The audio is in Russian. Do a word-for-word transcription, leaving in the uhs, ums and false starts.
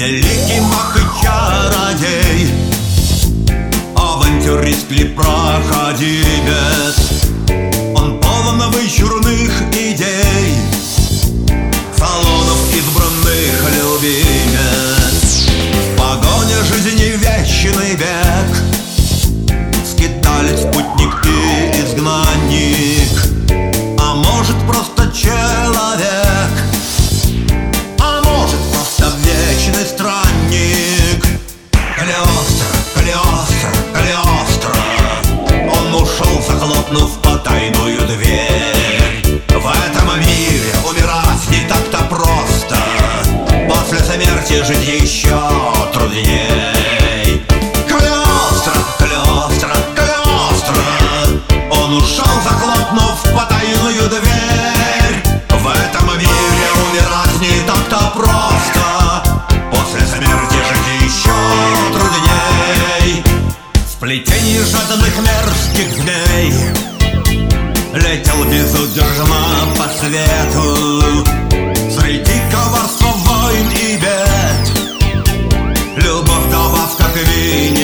Великий маг и чародей, авантюрист ли проходимец, он полон вычурных идей, салонов избранных любимец. В погоне жизни вечный век, скиталец, путник и изгнанник, а может просто человек, а может просто вечный странник. Калиостро, Калиостро, Калиостро, он ушел, захлопнув потайную дверь. В этом мире умирать не так-то просто, после смерти жить еще трудней. Калиостро, Калиостро, Калиостро, он ушел, захлопнув потайную дверь. В этом мире умирать не так-то просто, после смерти жить еще трудней. В плетении жадных мерзких змей летел безудержно по свету, среди коварства, войн и бед любовь, добавка к вине